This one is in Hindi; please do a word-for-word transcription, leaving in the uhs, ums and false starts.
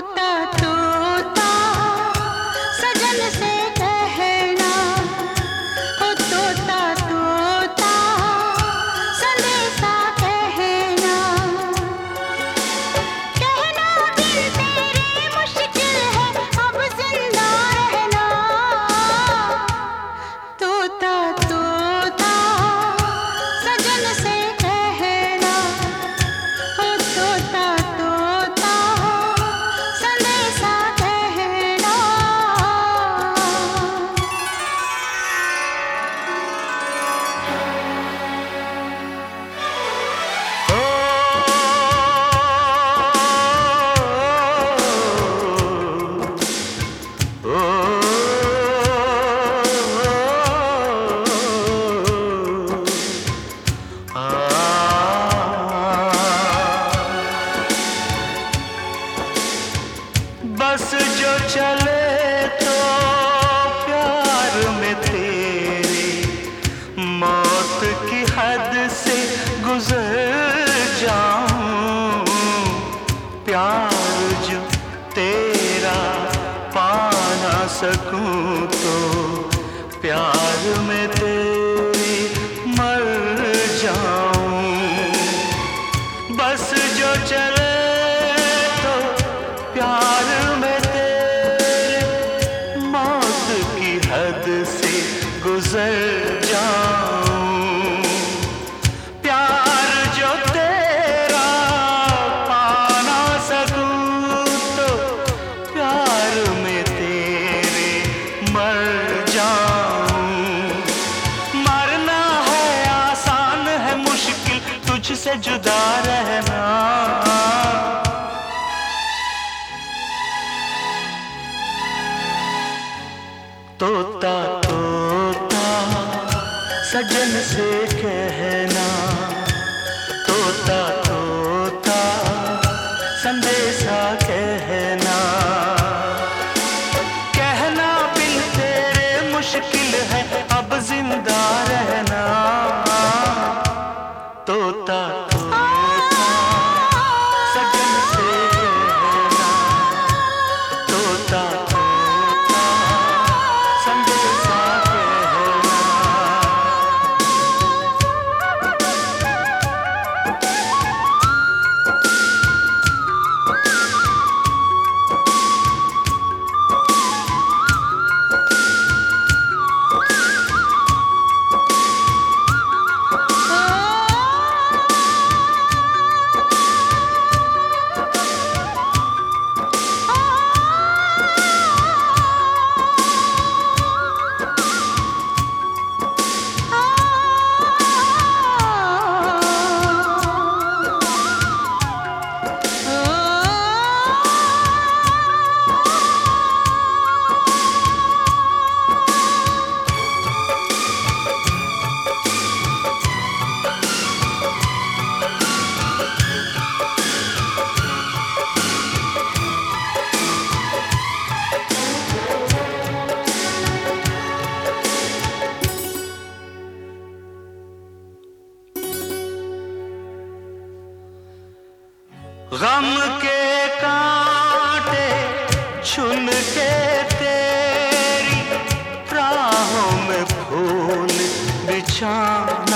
तोता तोता सजन से कहना, ओ तोता तोता संदेशा कहना। कहना दिल तेरे मुश्किल है अब जिंदा रहना, तोता तोता सजन से कहना, ओ तोता तोता संदेशा कहना। बस जो चले तो प्यार में तेरे, मौत की हद से गुजर जाऊं। प्यार जो तेरा पा ना सकूं तो प्यार में तेरे मर जाऊं। बस जो चले तो प्यार में तेरे, मौत की हद से गुजर जाऊं। प्यार जो तेरा पा ना सकूं तो प्यार में तेरे मर जाऊं। मरना है आसान है मुश्किल तुझसे जुदा रहना, तोता तोता सजन से कहना, तोता तोता संदेशा कहना। कहना बिन तेरे मुश्किल है अब जिंदा रहना, तोता तोता सजन से कहना, तोता तोता संदेशा कहना। गम के कांटे चुन के तेरी राहों में फूल बिछा